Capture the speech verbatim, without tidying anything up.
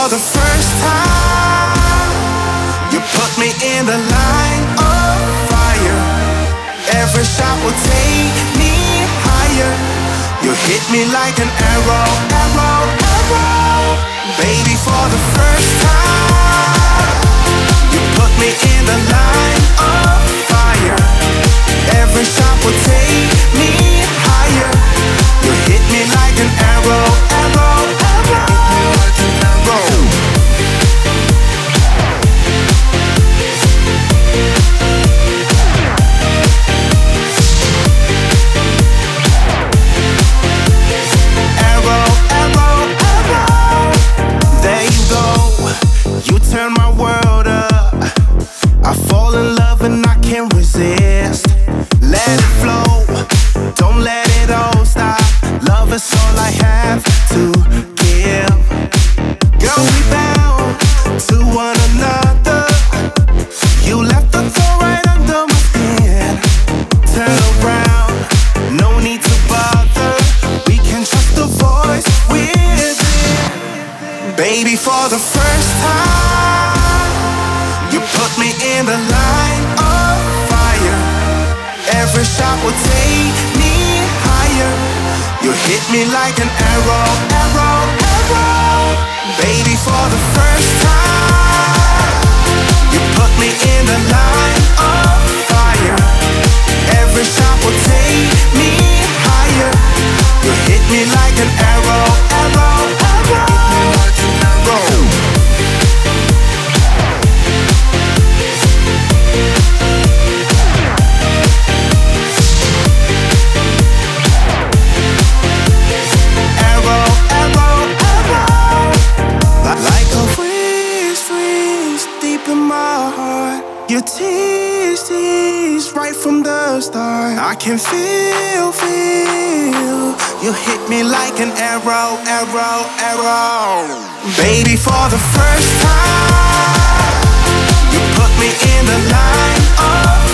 for the first time, you put me in the line of fire. Every shot will take me higher. You hit me like an arrow, arrow, arrow. Baby, for the first time, you put me in the line of fire. Every shot will take me higher. You hit me like an arrow, arrow, arrow. Hit me like an arrow. Arrow, arrow, arrow. There you go. You turn my world up. I fall in love and I can't resist. Let it flow, don't let it all stop. Love is all I have to give. Girl, we bound to one another. You left the door right under my skin. Turn around, no need to bother. We can trust the voice within. Baby, for the first time, you put me in the line of fire. Every shot will take me higher. You hit me like an arrow, arrow, arrow. Baby, for the first time, you put me in the line of fire. Every shot will take me higher. You hit me like an arrow, arrow, arrow. Hit me like an arrow. Your tease, tease, right from the start. I can feel, feel. You hit me like an arrow, arrow, arrow. Baby, for the first time, you put me in the line of